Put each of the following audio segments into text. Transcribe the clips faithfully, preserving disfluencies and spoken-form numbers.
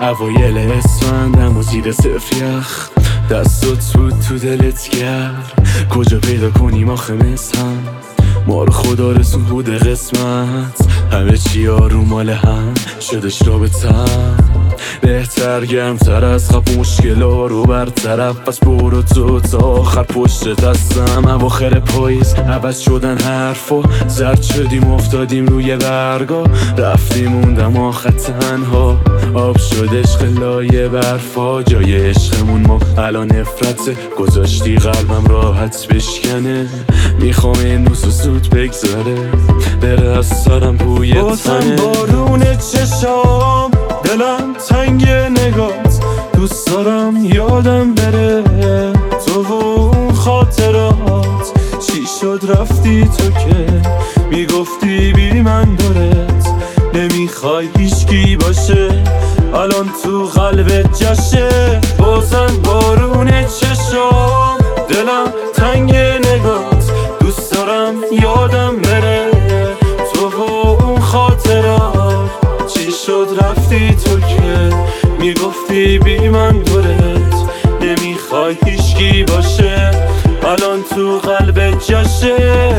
اوایل اسفندم و زیر صفر یخ، دستات بود تو دلت گرد. کجا پیدا کنیم آخه مثل هم، ما رو خدا رسون بود قسمت. همه چی آروم مال هم شدش رابطم، بهتر گرمتر از خب مشکلا رو برطرف. پس برو تو تا آخر پشت دستم. اواخر پاییز عوض شدن حرفا، زرد شدیم افتادیم روی برگا. رفتیم موندم آخر تنها، آب شد عشق لایه برفا. جای عشقمون ما الان نفرته، گذاشتی قلبم راحت بشکنه. میخوام این روز زود بگذاره، بره از سرم بوی تنه. بازم بارون چشام، دلم تنگ نگات، دوست دارم یادم بره تو و اون خاطرات. چی شد رفتی تو که میگفتی بی من دارت، نمیخوای هیچکی باشه الان تو قلبت جشه. بازم بارون چشام، دلم تنگ نگات، دوست دارم یادم بره تو و اون خاطرات. چی شد رفتی تو که میگفتی بی من دورت، نمیخوای هیچکی باشه الان تو قلبت جشه.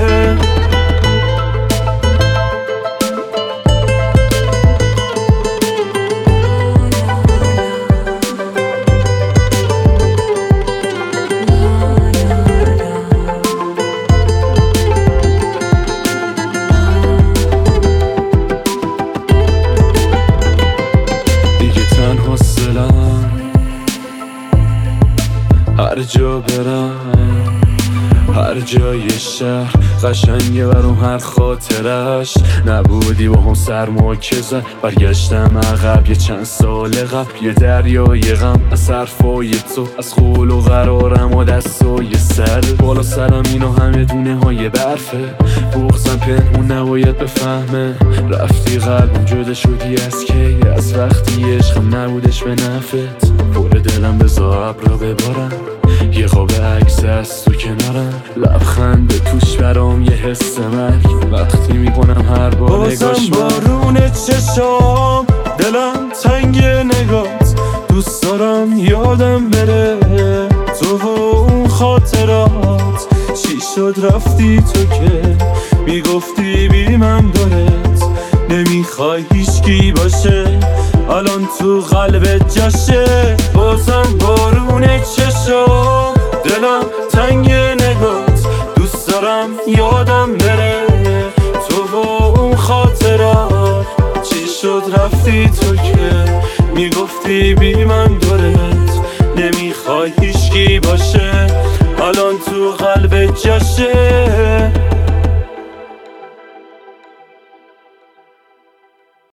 هر جا برم، هر جای شهر قشنگه برام هر خاطرش. نبودی با هم سرما که زد، برگشتم عقب یه چند سال قبل. یه دریای غم از حرفای تو، از قول و قرارم و دستای سر. بالا سرم اینا همه دونه های برفه، بغزم پنهون نباید بفهمه. رفتی قلبم جدا شدی از کی، از وقتی عشقم نبودش به نفت. پر دلم بذار ابرا ببارم، یه قاب عکس از تو کنارم. لبخند توش برام یه حس مرگ، وقتی میکنم هر بار نگاش بازم بارون چشام، دلم تنگ نگات، دوست دارم یادم بره تو و اون خاطرات. چی شد رفتی تو که میگفتی بی من دارت، نمیخوای هیچکی باشه الان تو قلبت جشه. بازم بارون چشام، دلم تنگ نگات، دوست دارم یادم بره تو و اون خاطرات. چی شد رفتی تو که میگفتی بی من دورت، نمیخوای هیچکی باشه الان تو قلبت جشه.